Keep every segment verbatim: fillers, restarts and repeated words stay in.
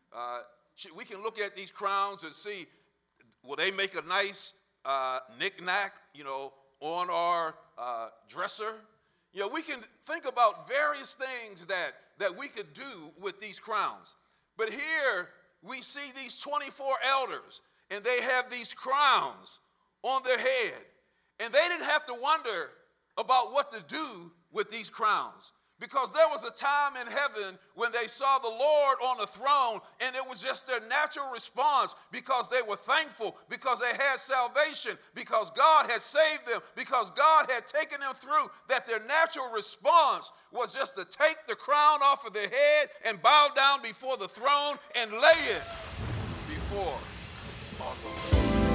Uh, we can look at these crowns and see, will they make a nice uh, knick-knack, you know, on our uh, dresser? You know, we can think about various things that, that we could do with these crowns. But here we see these twenty-four elders, and they have these crowns on their head. And they didn't have to wonder about what to do with these crowns, because there was a time in heaven when they saw the Lord on the throne, and it was just their natural response, because they were thankful, because they had salvation, because God had saved them, because God had taken them through, that their natural response was just to take the crown off of their head and bow down before the throne and lay it before our Lord.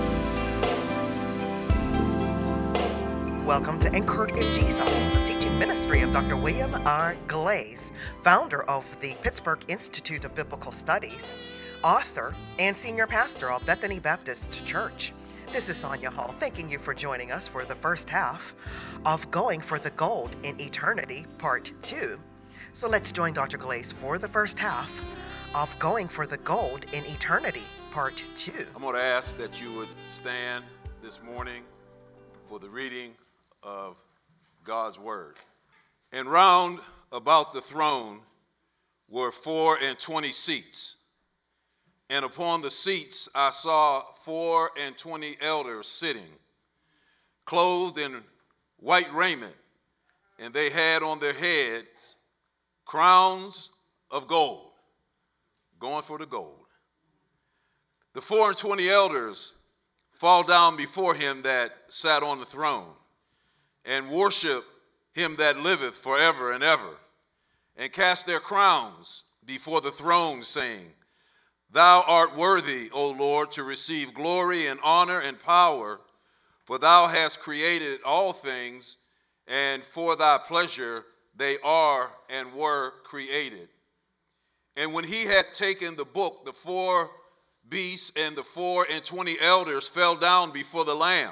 Welcome to Anchored in Jesus, the teaching ministry of Doctor William R. Glaze, founder of the Pittsburgh Institute of Biblical Studies, author, and senior pastor of Bethany Baptist Church. This is Sonia Hall, thanking you for joining us for the first half of Going for the Gold in Eternity, Part two. So let's join Doctor Glaze for the first half of Going for the Gold in Eternity, Part two. I'm going to ask that you would stand this morning for the reading of God's word. And round about the throne were four and twenty seats. And upon the seats I saw four and twenty elders sitting, clothed in white raiment, and they had on their heads crowns of gold. Going for the gold. The four and twenty elders fall down before him that sat on the throne, and worship him that liveth forever and ever, and cast their crowns before the throne, saying, Thou art worthy, O Lord, to receive glory and honor and power, for thou hast created all things, and for thy pleasure they are and were created. And when he had taken the book, the four beasts and the four and twenty elders fell down before the Lamb,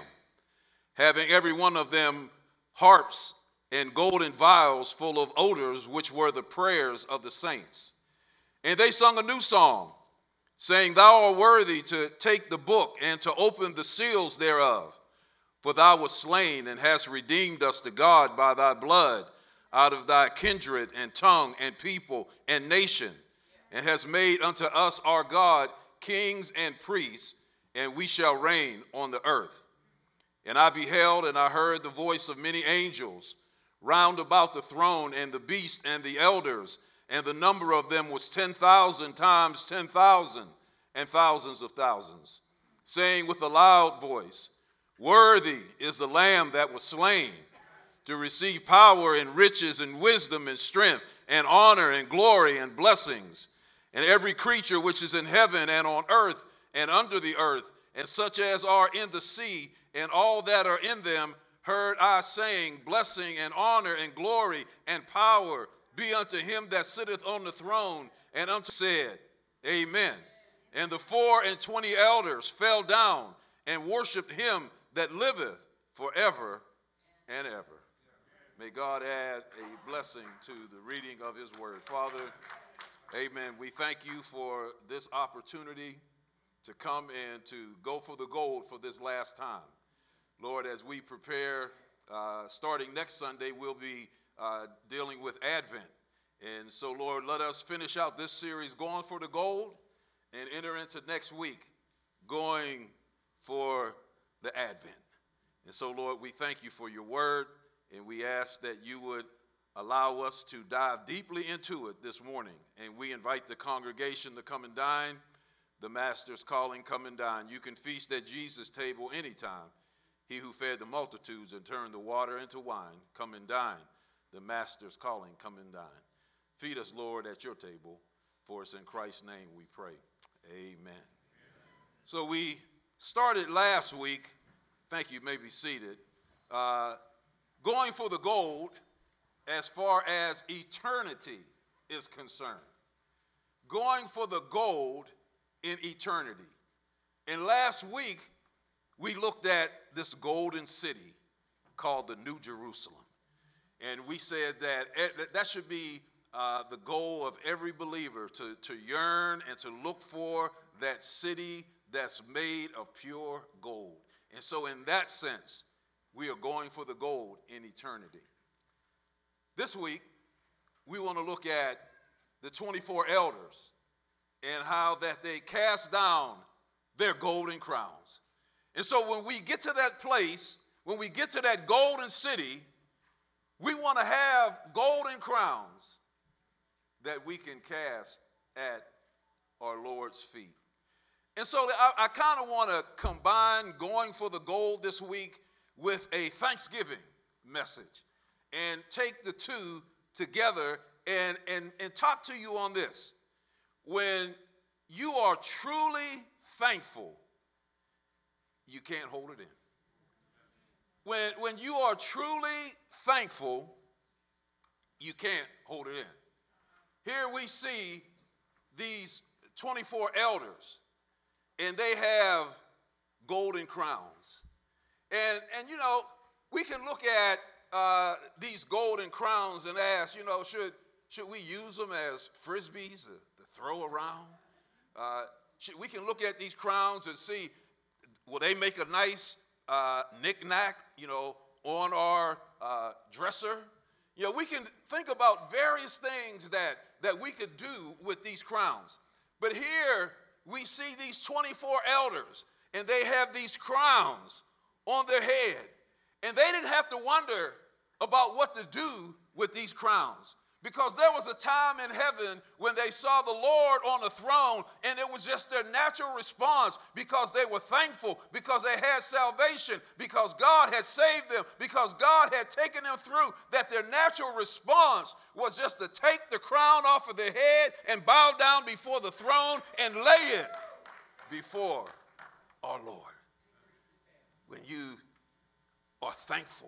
having every one of them harps and golden vials full of odors, which were the prayers of the saints. And they sung a new song, saying, Thou art worthy to take the book and to open the seals thereof. For thou wast slain and hast redeemed us to God by thy blood out of thy kindred and tongue and people and nation, and hast made unto us our God kings and priests, and we shall reign on the earth. And I beheld, and I heard the voice of many angels round about the throne, and the beast and the elders, and the number of them was ten thousand times ten thousand, and thousands of thousands, saying with a loud voice, Worthy is the Lamb that was slain, to receive power and riches and wisdom and strength and honor and glory and blessings. And every creature which is in heaven and on earth and under the earth, and such as are in the sea, and all that are in them, heard I saying, Blessing and honor and glory and power be unto him that sitteth on the throne, and unto said, Amen. And the four and twenty elders fell down and worshiped him that liveth forever and ever. May God add a blessing to the reading of his word. Father, amen. We thank you for this opportunity to come and to go for the gold for this last time. Lord, as we prepare, uh, starting next Sunday, we'll be uh, dealing with Advent. And so, Lord, let us finish out this series, Going for the Gold, and enter into next week, Going for the Advent. And so, Lord, we thank you for your word, and we ask that you would allow us to dive deeply into it this morning. And we invite the congregation to come and dine. The Master's calling, come and dine. You can feast at Jesus' table anytime. He who fed the multitudes and turned the water into wine, come and dine. The Master's calling, come and dine. Feed us, Lord, at your table. For it's in Christ's name we pray. Amen. Amen. So we started last week, thank you, may be seated, uh, going for the gold as far as eternity is concerned. Going for the gold in eternity. And last week, we looked at this golden city called the New Jerusalem. And we said that that should be uh, the goal of every believer to, to yearn and to look for that city that's made of pure gold. And so in that sense, we are going for the gold in eternity. This week, we want to look at the twenty-four elders and how that they cast down their golden crowns. And so when we get to that place, when we get to that golden city, we want to have golden crowns that we can cast at our Lord's feet. And so I, I kind of want to combine going for the gold this week with a Thanksgiving message and take the two together and, and, and talk to you on this. When you are truly thankful, you can't hold it in. When, when you are truly thankful, you can't hold it in. Here we see these twenty-four elders, and they have golden crowns. And, and you know, we can look at uh, these golden crowns and ask, you know, should, should we use them as frisbees to, to throw around? Uh, should, we can look at these crowns and see, will they make a nice uh, knick-knack, you know, on our uh, dresser? You know, we can think about various things that, that we could do with these crowns. But here we see these twenty-four elders, and they have these crowns on their head. And they didn't have to wonder about what to do with these crowns, because there was a time in heaven when they saw the Lord on the throne, and it was just their natural response, because they were thankful, because they had salvation, because God had saved them, because God had taken them through, that their natural response was just to take the crown off of their head and bow down before the throne and lay it before our Lord. When you are thankful,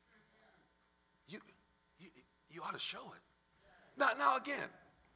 you, you, you ought to show it. Now, now again,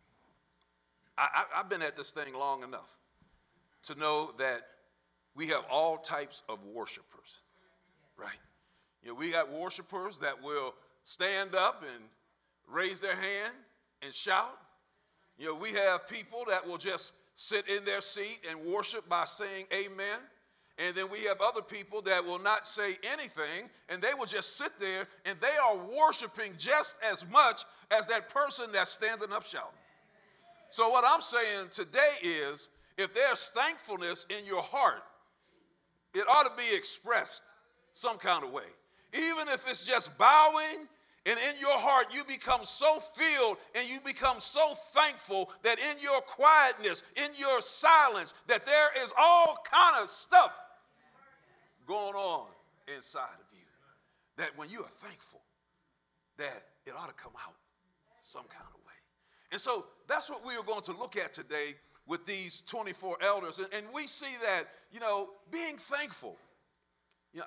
I, I, I've been at this thing long enough to know that we have all types of worshipers, right? You know, we got worshipers that will stand up and raise their hand and shout. You know, we have people that will just sit in their seat and worship by saying amen. And then we have other people that will not say anything, and they will just sit there, and they are worshiping just as much as that person that's standing up shouting. So what I'm saying today is, if there's thankfulness in your heart, it ought to be expressed some kind of way. Even if it's just bowing, and in your heart you become so filled and you become so thankful that in your quietness, in your silence, that there is all kind of stuff going on inside of you, that when you are thankful, that it ought to come out some kind of way. And so that's what we are going to look at today with these twenty-four elders. And, and we see that, you know, being thankful. You know,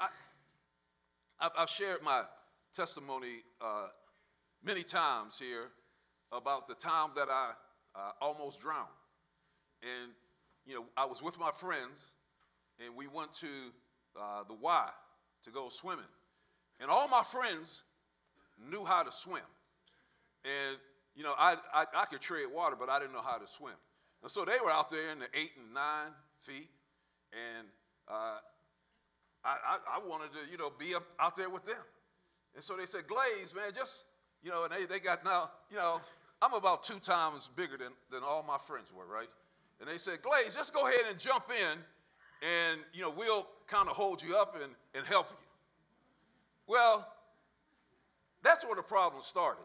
I, I've shared my testimony uh, many times here about the time that I uh, almost drowned. And, you know, I was with my friends, and we went to Uh, the Y to go swimming. And all my friends knew how to swim. And, you know, I, I, I could tread water, but I didn't know how to swim. And so they were out there in the eight and nine feet. And uh, I, I, I wanted to, you know, be up out there with them. And so they said, Glaze, man, just, you know, and they, they got now, you know, I'm about two times bigger than, than all my friends were, right? And they said, Glaze, just go ahead and jump in, and, you know, we'll kind of hold you up and, and help you. Well, that's where the problem started.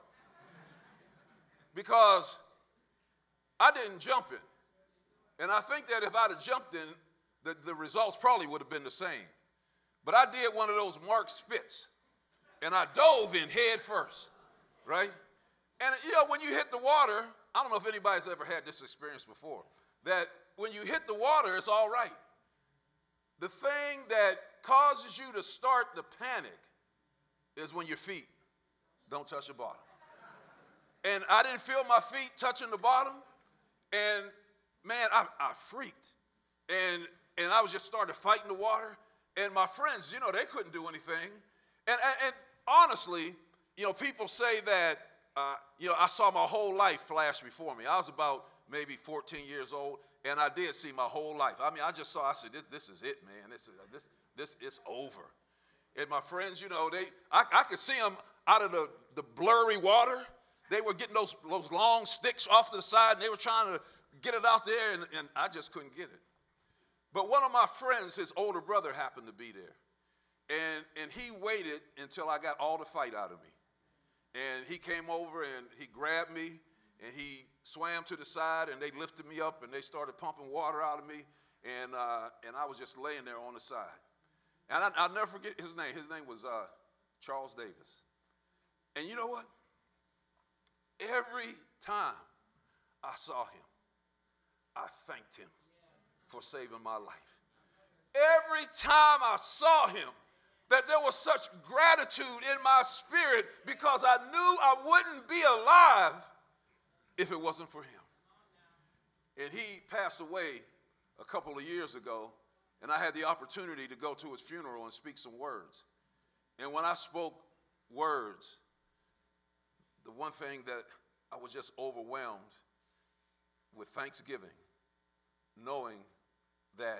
Because I didn't jump in. And I think that if I'd have jumped in, the, the results probably would have been the same. But I did one of those Mark Spitz, and I dove in head first, right? And, you know, when you hit the water, I don't know if anybody's ever had this experience before, that when you hit the water, it's all right. The thing that causes you to start the panic is when your feet don't touch the bottom. And I didn't feel my feet touching the bottom, and man, I, I freaked. And, and I was just started fighting the water, and my friends, you know, they couldn't do anything. And, and, and honestly, you know, people say that uh, you know, I saw my whole life flash before me. I was about maybe fourteen years old, and I did see my whole life. I mean, I just saw, I said, this, this is it, man. This is, this, this is over. And my friends, you know, they, I, I could see them out of the, the blurry water. They were getting those, those long sticks off to the side, and they were trying to get it out there, and, and I just couldn't get it. But one of my friends, his older brother, happened to be there. And, and he waited until I got all the fight out of me. And he came over, and he grabbed me, and he swam to the side, and they lifted me up, and they started pumping water out of me, and, uh, and I was just laying there on the side. And I, I'll never forget his name. His name was uh, Charles Davis. And you know what? Every time I saw him, I thanked him for saving my life. Every time I saw him, that there was such gratitude in my spirit because I knew I wouldn't be alive if it wasn't for him. And he passed away a couple of years ago, and I had the opportunity to go to his funeral and speak some words. And when I spoke words, the one thing that I was just overwhelmed with thanksgiving, knowing that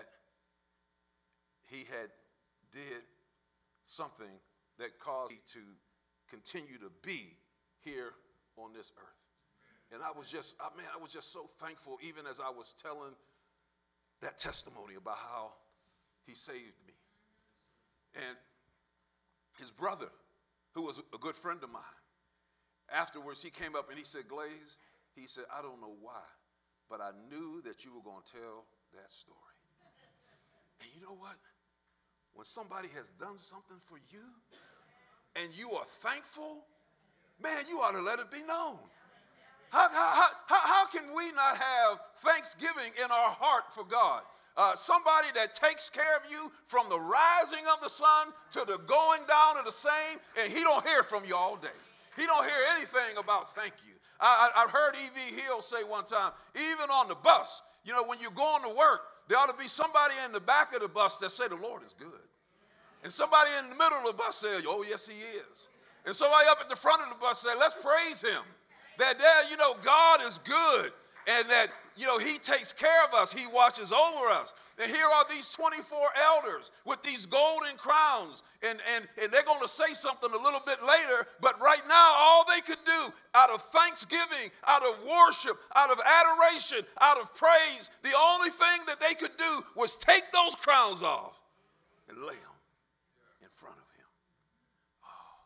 he had did something that caused me to continue to be here on this earth. And I was just, I, man, I was just so thankful, even as I was telling that testimony about how he saved me. And his brother, who was a good friend of mine, afterwards he came up and he said, Glaze, he said, I don't know why, but I knew that you were going to tell that story. And you know what? When somebody has done something for you and you are thankful, man, you ought to let it be known. How, how, how, how can we not have thanksgiving in our heart for God? Uh, somebody that takes care of you from the rising of the sun to the going down of the same, and he don't hear from you all day. He don't hear anything about thank you. I, I, I've heard E V Hill say one time, even on the bus, you know, when you're going to work, there ought to be somebody in the back of the bus that say the Lord is good. And somebody in the middle of the bus say, oh, yes, he is. And somebody up at the front of the bus say, let's praise him. That there, you know, God is good, and that, you know, he takes care of us. He watches over us. And here are these twenty-four elders with these golden crowns, and, and, and they're going to say something a little bit later, but right now, all they could do out of thanksgiving, out of worship, out of adoration, out of praise, the only thing that they could do was take those crowns off and lay them in front of him. Oh,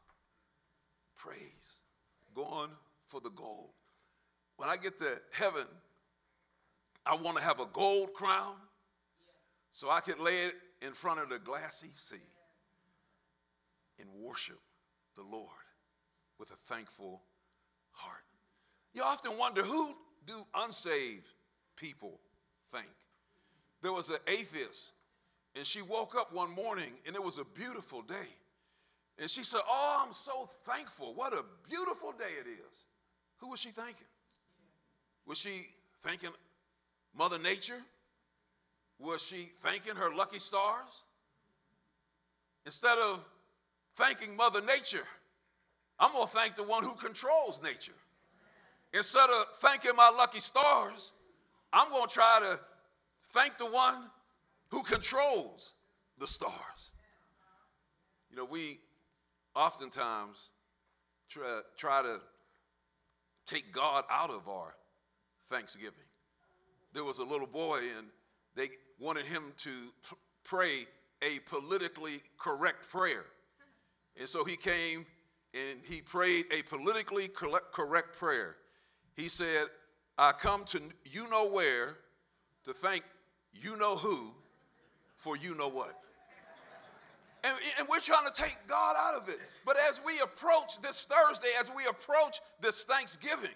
praise. Going for the gold. When I get to heaven, I want to have a gold crown so I can lay it in front of the glassy sea and worship the Lord with a thankful heart. You often wonder, who do unsaved people think? There was an atheist, and she woke up one morning, and it was a beautiful day. And she said, oh, I'm so thankful. What a beautiful day it is. Who was she thanking? Was she thanking Mother Nature? Was she thanking her lucky stars? Instead of thanking Mother Nature, I'm going to thank the one who controls nature. Instead of thanking my lucky stars, I'm going to try to thank the one who controls the stars. You know, we oftentimes try, try to take God out of our thanksgiving. There was a little boy, and they wanted him to p- pray a politically correct prayer. And so he came and he prayed a politically correct prayer. He said, I come to you know where to thank you know who for you know what. And, and we're trying to take God out of it. But as we approach this Thursday, as we approach this Thanksgiving,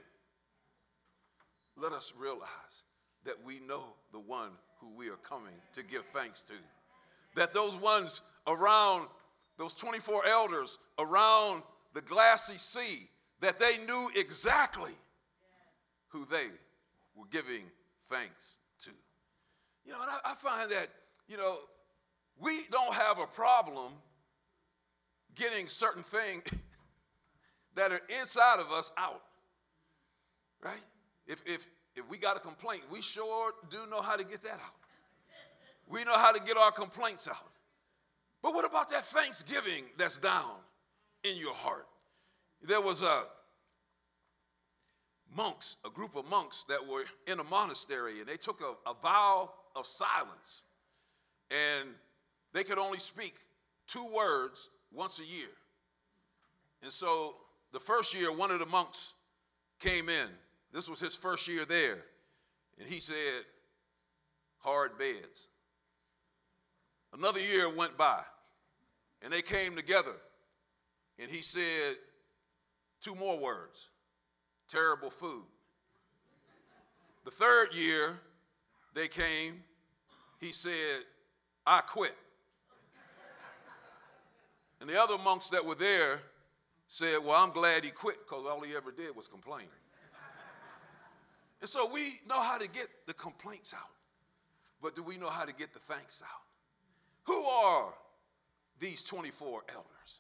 let us realize that we know the one who we are coming to give thanks to. That those ones around, those twenty-four elders around the glassy sea, that they knew exactly who they were giving thanks to. You know, and I, I find that, you know, we don't have a problem getting certain things that are inside of us out, right? If, if, if we got a complaint, we sure do know how to get that out. We know how to get our complaints out. But what about that thanksgiving that's down in your heart? There was a monks, a group of monks that were in a monastery, and they took a, a vow of silence. And they could only speak two words once a year. And so the first year, one of the monks came in. This was his first year there. And he said, hard beds. Another year went by, and they came together. And he said two more words, terrible food. The third year they came, he said, I quit. And the other monks that were there said, well, I'm glad he quit because all he ever did was complain. And so we know how to get the complaints out, but do we know how to get the thanks out? Who are these twenty-four elders?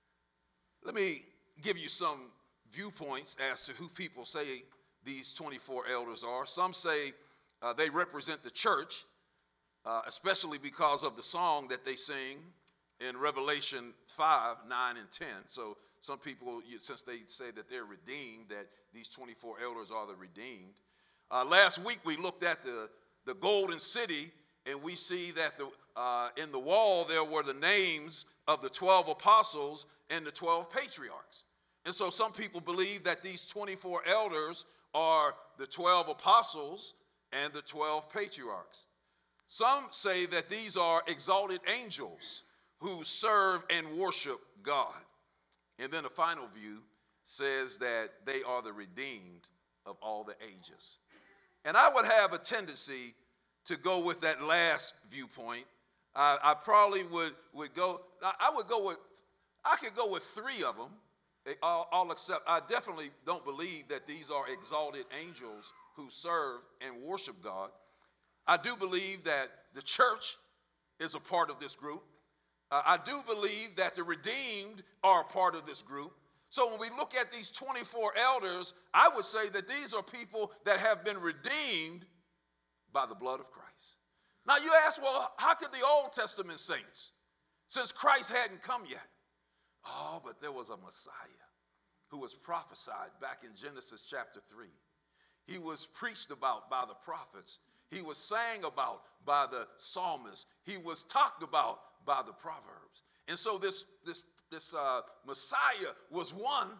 Let me give you some viewpoints as to who people say these twenty-four elders are. Some say uh, they represent the church, uh, especially because of the song that they sing in Revelation five, nine, and ten. So some people, since they say that they're redeemed, that these twenty-four elders are the redeemed. Uh, last week we looked at the, the golden city, and we see that the, uh, in the wall there were the names of the twelve apostles and the twelve patriarchs. And so some people believe that these twenty-four elders are the twelve apostles and the twelve patriarchs. Some say that these are exalted angels who serve and worship God. And then the final view says that they are the redeemed of all the ages. And I would have a tendency to go with that last viewpoint. I, I probably would, would go, I, I would go with, I could go with three of them. All, all except, I definitely don't believe that these are exalted angels who serve and worship God. I do believe that the church is a part of this group. Uh, I do believe that the redeemed are a part of this group. So when we look at these twenty-four elders, I would say that these are people that have been redeemed by the blood of Christ. Now you ask, well, how could the Old Testament saints, since Christ hadn't come yet? Oh, but there was a Messiah who was prophesied back in Genesis chapter three. He was preached about by the prophets. He was sang about by the psalmists. He was talked about by the Proverbs. And so this, this, this uh, Messiah was one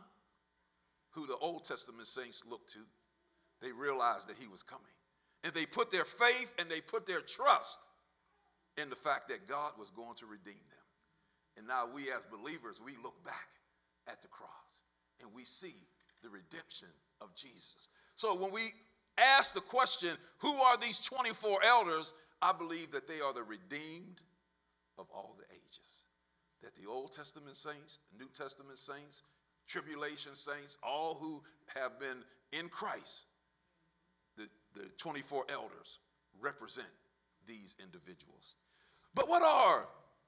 who the Old Testament saints looked to. They realized that he was coming. And they put their faith and they put their trust in the fact that God was going to redeem them. And now we as believers, we look back at the cross and we see the redemption of Jesus. So when we ask the question, who are these twenty-four elders? I believe that they are the redeemed of all the ages. That the Old Testament saints, the New Testament saints, tribulation saints, all who have been in Christ, the, the twenty-four elders represent these individuals. But what are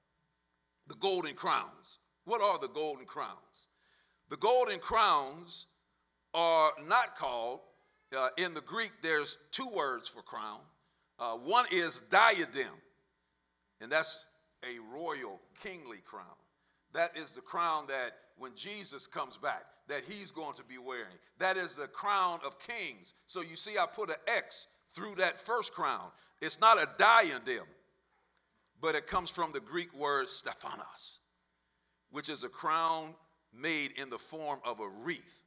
the golden crowns? What are the golden crowns? The golden crowns are not called, uh, in the Greek, there's two words for crown. Uh, one is diadem, and that's a royal kingly crown. That is the crown that when Jesus comes back, that he's going to be wearing. That is the crown of kings. So you see, I put an X through that first crown. It's not a diadem, but it comes from the Greek word stephanos, which is a crown made in the form of a wreath,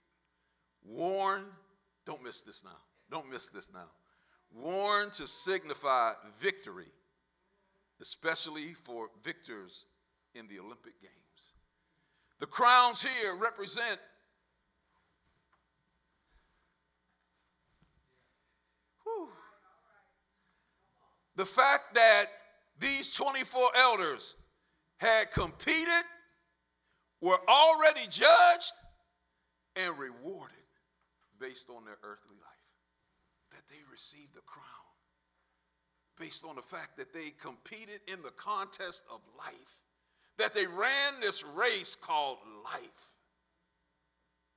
worn, don't miss this now, don't miss this now, worn to signify victory, especially for victors in the Olympic Games. The crowns here represent whew, the fact that these twenty-four elders had competed, were already judged, and rewarded based on their earthly life. That they received a crown based on the fact that they competed in the contest of life, that they ran this race called life.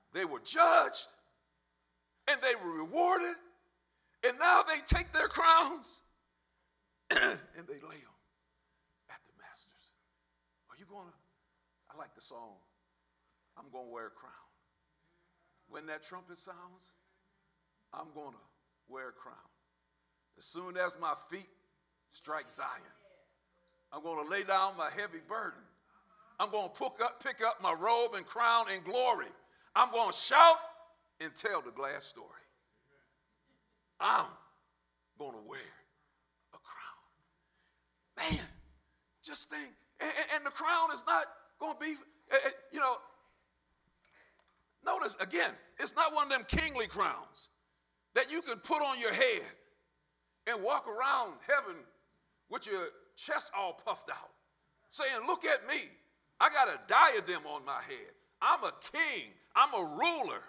They were judged, and they were rewarded, and now they take their crowns and they lay them at the master's. Are you going to? I like the song, I'm going to wear a crown. When that trumpet sounds, I'm going to wear a crown. As soon as my feet strike Zion, I'm going to lay down my heavy burden. I'm going to pick up, pick up my robe and crown in glory. I'm going to shout and tell the glad story. I'm going to wear a crown. Man, just think, and, and the crown is not going to be, you know, notice again, it's not one of them kingly crowns that you could put on your head and walk around heaven with your chest all puffed out, saying, look at me. I got a diadem on my head. I'm a king. I'm a ruler.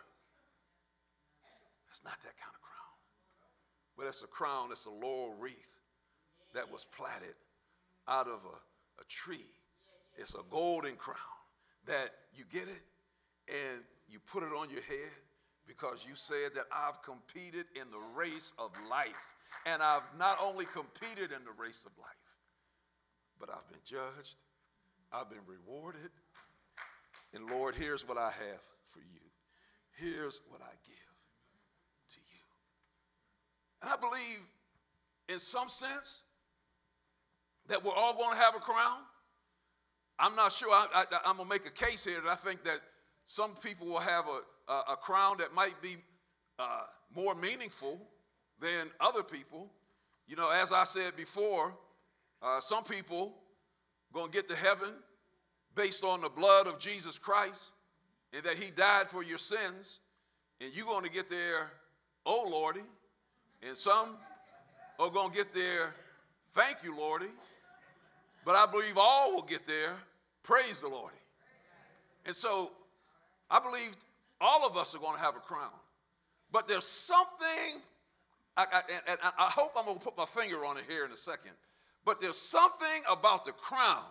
It's not that kind of crown. But it's a crown, it's a laurel wreath that was plaited out of a, a tree. It's a golden crown that you get it and you put it on your head because you said that I've competed in the race of life. And I've not only competed in the race of life, but I've been judged, I've been rewarded, and Lord, here's what I have for you. Here's what I give to you. And I believe in some sense that we're all going to have a crown. I'm not sure, I, I, I'm going to make a case here that I think that some people will have a, a, a crown that might be uh, more meaningful than other people. You know, as I said before, uh, some people going to get to heaven based on the blood of Jesus Christ and that he died for your sins, and you're going to get there, oh Lordy, and some are going to get there, thank you Lordy, but I believe all will get there, praise the Lordy. And so I believe all of us are going to have a crown, but there's something, I, I, and I hope I'm going to put my finger on it here in a second, but there's something about the crown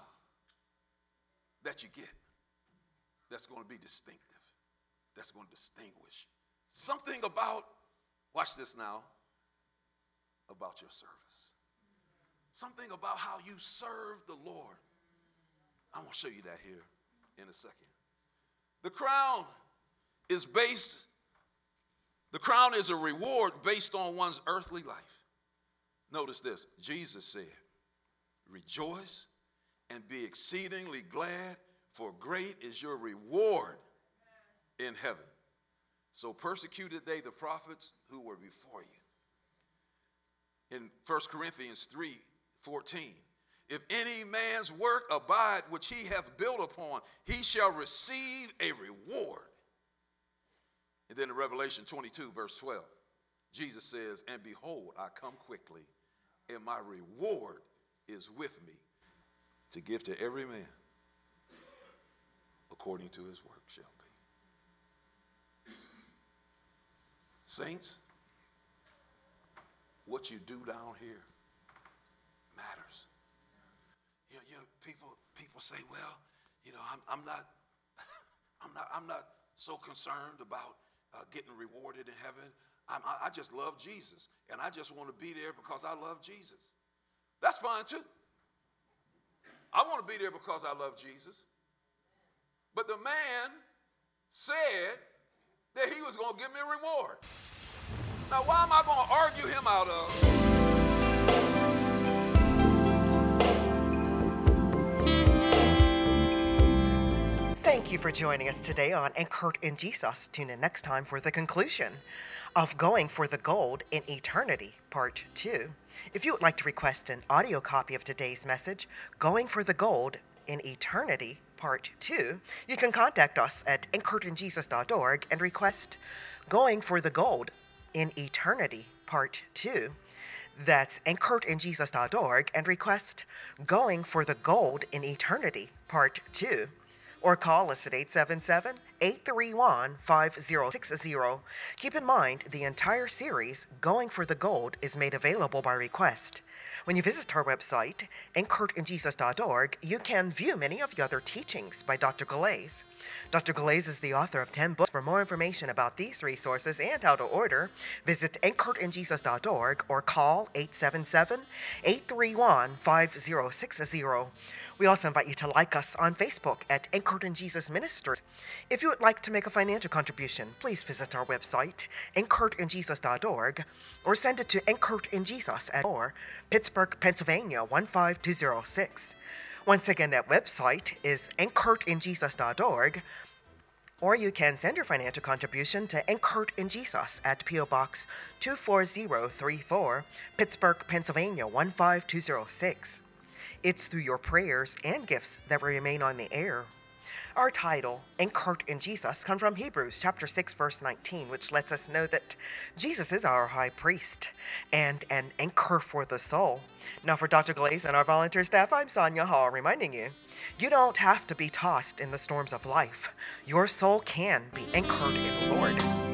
that you get that's going to be distinctive, that's going to distinguish. Something about, watch this now, about your service. Something about how you serve the Lord. I'm going to show you that here in a second. The crown is based, the crown is a reward based on one's earthly life. Notice this, Jesus said, rejoice and be exceedingly glad, for great is your reward in heaven. So persecuted they the prophets who were before you. In First Corinthians three fourteen, if any man's work abide which he hath built upon, he shall receive a reward. And then in Revelation twenty-two, verse twelve, Jesus says, and behold, I come quickly, and my reward is with me to give to every man according to his work shall be. Saints, what you do down here matters. You know, you know, people people say, well, you know, I'm, I'm not, I'm not, I'm not so concerned about uh, getting rewarded in heaven. I'm, I, I just love Jesus, and I just want to be there because I love Jesus. That's fine too. I want to be there because I love Jesus. But the man said that he was going to give me a reward. Now, why am I going to argue him out of? Thank you for joining us today on Anchored in Jesus. Tune in next time for the conclusion of Going for the Gold in Eternity, Part two. If you would like to request an audio copy of today's message, Going for the Gold in Eternity, Part two, you can contact us at anchored in jesus dot org and request Going for the Gold in Eternity, Part two. That's anchored in jesus dot org and request Going for the Gold in Eternity, Part two. Or call us at eight seven seven, eight three one, five zero six zero. Keep in mind, the entire series, Going for the Gold, is made available by request When you visit our website, anchored in jesus dot org, you can view many of the other teachings by Doctor Galais. Doctor Galais is the author of ten books. For more information about these resources and how to order, visit anchored in jesus dot org or call eight seven seven, eight three one, five zero six zero. We also invite you to like us on Facebook at Anchored in Jesus Ministries. If you would like to make a financial contribution, please visit our website, anchored in jesus dot org, or send it to Anchored in Jesus at or Pittsburgh, Pennsylvania one five two zero six. Once again, that website is anchored in jesus dot org, or you can send your financial contribution to Anchored in Jesus at P O Box two four zero three four, Pittsburgh, Pennsylvania one five two zero six. It's through your prayers and gifts that we remain on the air. Our title, Anchored in Jesus, comes from Hebrews chapter six, verse nineteen, which lets us know that Jesus is our high priest and an anchor for the soul. Now for Doctor Galais and our volunteer staff, I'm Sonia Hall, reminding you, you don't have to be tossed in the storms of life. Your soul can be anchored in the Lord.